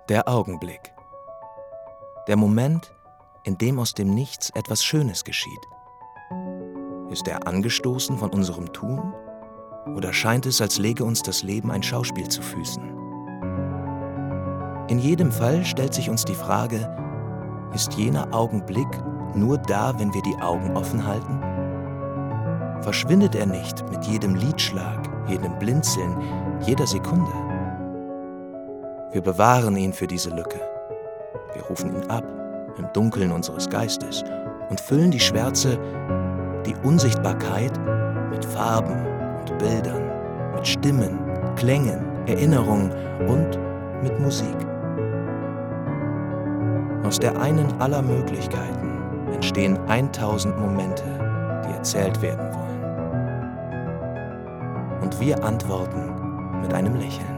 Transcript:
Der Augenblick. Der Moment, in dem aus dem Nichts etwas Schönes geschieht. Ist er angestoßen von unserem Tun? Oder scheint es, als lege uns das Leben ein Schauspiel zu Füßen? In jedem Fall stellt sich uns die Frage, ist jener Augenblick nur da, wenn wir die Augen offen halten? Verschwindet er nicht mit jedem Lidschlag, jedem Blinzeln, jeder Sekunde? Wir bewahren ihn für diese Lücke. Wir rufen ihn ab im Dunkeln unseres Geistes und füllen die Schwärze, die Unsichtbarkeit, mit Farben und Bildern, mit Stimmen, Klängen, Erinnerungen und mit Musik. Aus der einen aller Möglichkeiten entstehen 1000 Momente, die erzählt werden wollen. Und wir antworten mit einem Lächeln.